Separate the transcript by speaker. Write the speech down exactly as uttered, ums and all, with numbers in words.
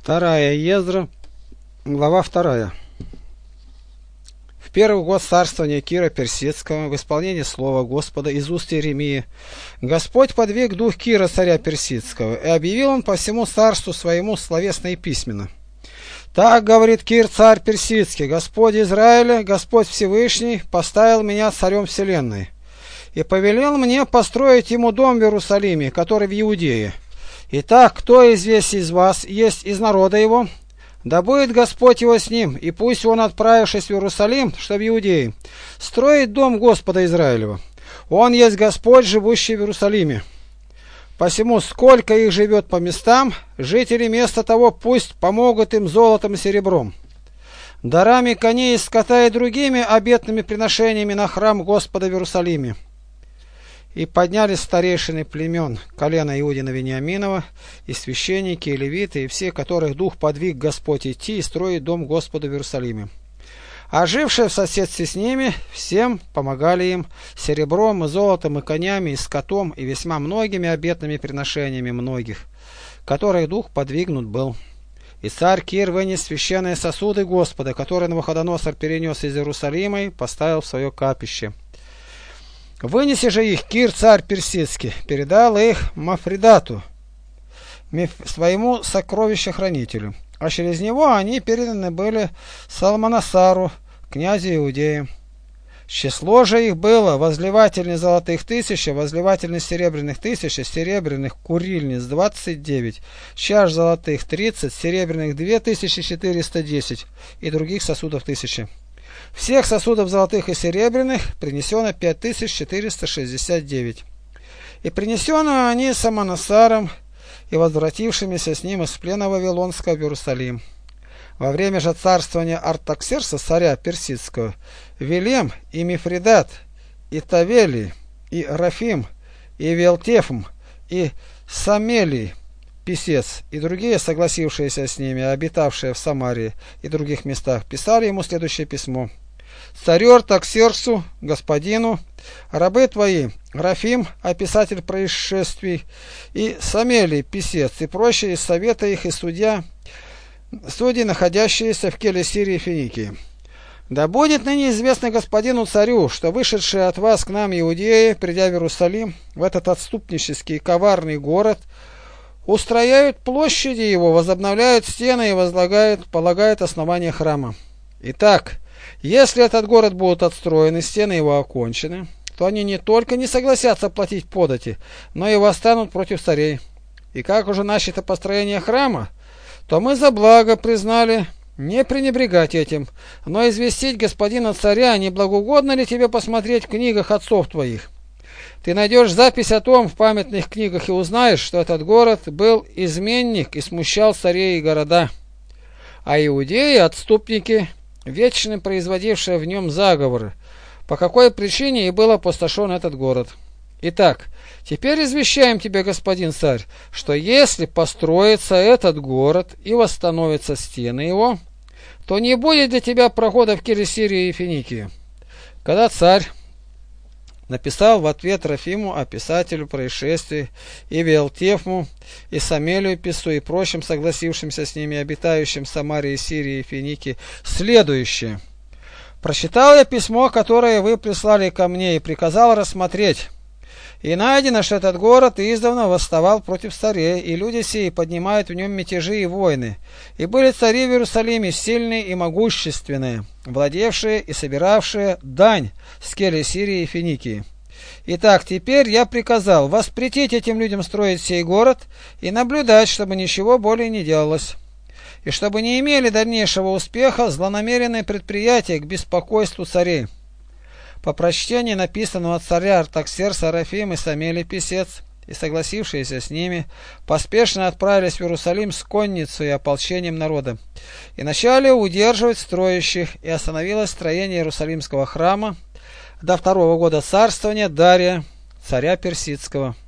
Speaker 1: Вторая Ездра, глава вторая. В первый год царствования Кира Персидского, в исполнении слова Господа из уст Иеремии, Господь подвиг дух Кира, царя Персидского, и объявил он по всему царству своему словесно и письменно. Так говорит Кир, царь Персидский: Господь Израиля, Господь Всевышний, поставил меня царем вселенной и повелел мне построить ему дом в Иерусалиме, который в Иудее. Итак, кто из весь из вас есть из народа его? Да будет Господь его с ним, и пусть он, отправившись в Иерусалим, что в Иудее, строит дом Господа Израилева. Он есть Господь, живущий в Иерусалиме. Посему, сколько их живет по местам, жители места того пусть помогут им золотом и серебром, дарами коней и скота и другими обетными приношениями на храм Господа в Иерусалиме. И поднялись старейшины племен, колена Иудина Вениаминова, и священники, и левиты, и все, которых дух подвиг Господь идти и строить дом Господу в Иерусалиме. А жившие в соседстве с ними, всем помогали им серебром, и золотом, и конями, и скотом, и весьма многими обетными приношениями многих, которых дух подвигнут был. И царь Кир вынес священные сосуды Господа, которые Навуходоносор перенес из Иерусалима и поставил в свое капище. Вынеси же их, Кир, царь Персидский, передал их Мафридату, своему сокровищехранителю, а через него они переданы были Салманасару, князю Иудеи. Число же их было: возливательниц золотых тысяча, возливательниц серебряных тысяча, серебряных курильниц двадцать девять, чаш золотых тридцать, серебряных две тысячи четыреста десять и других сосудов тысячи. Всех сосудов золотых и серебряных принесено пять тысяч четыреста шестьдесят девять. И принесено они Самонасаром и возвратившимися с ним из плена Вавилонского в Иерусалим. Во время же царствования Артаксеркса, царя Персидского, Вилем и Мифридат, и Тавели, и Рафим, и Велтефм, и Самелий, писец, и другие, согласившиеся с ними, обитавшие в Самарии и других местах, писали ему следующее письмо: «Царю Артаксерксу, господину, рабы твои, Рафим, описатель происшествий, и Самелий, писец, и прочие из совета их, и судья, судьи, находящиеся в Келе Сирии и Финикии. Да будет ныне известно господину царю, что вышедшие от вас к нам иудеи, придя в Иерусалим, в этот отступнический коварный город, устрояют площади его, возобновляют стены и возлагают, полагают основание храма. Итак, если этот город будет отстроен и стены его окончены, то они не только не согласятся платить подати, но и восстанут против царей. И как уже начато построение храма, то мы за благо признали не пренебрегать этим, но известить господина царя, не благоугодно ли тебе посмотреть в книгах отцов твоих. Ты найдешь запись о том в памятных книгах и узнаешь, что этот город был изменник и смущал царей и города, а иудеи, отступники, вечно производившие в нем заговоры, по какой причине и был опустошен этот город. Итак, теперь извещаем тебя, господин царь, что если построится этот город и восстановятся стены его, то не будет для тебя прохода в Келе Сирии и Финикии». Когда царь написал в ответ Рафиму, описателю происшествий, и Велтефму, и Самелию писцу, и прочим согласившимся с ними обитающим в Самарии, Сирии и Финикии, следующее: «Прочитал я письмо, которое вы прислали ко мне, и приказал рассмотреть. И найдено, что этот город издавна восставал против царей, и люди сии поднимают в нем мятежи и войны. И были цари в Иерусалиме сильные и могущественные, владевшие и собиравшие дань с Келе Сирии и Финикии. Итак, теперь я приказал воспретить этим людям строить сей город и наблюдать, чтобы ничего более не делалось, и чтобы не имели дальнейшего успеха злонамеренные предприятия к беспокойству царей». По прочтении написанного от царя Артаксеркса, Рафим и Самелий писец, и согласившиеся с ними, поспешно отправились в Иерусалим с конницей и ополчением народа, и начали удерживать строящих, и остановилось строение Иерусалимского храма до второго года царствования Дария, царя Персидского.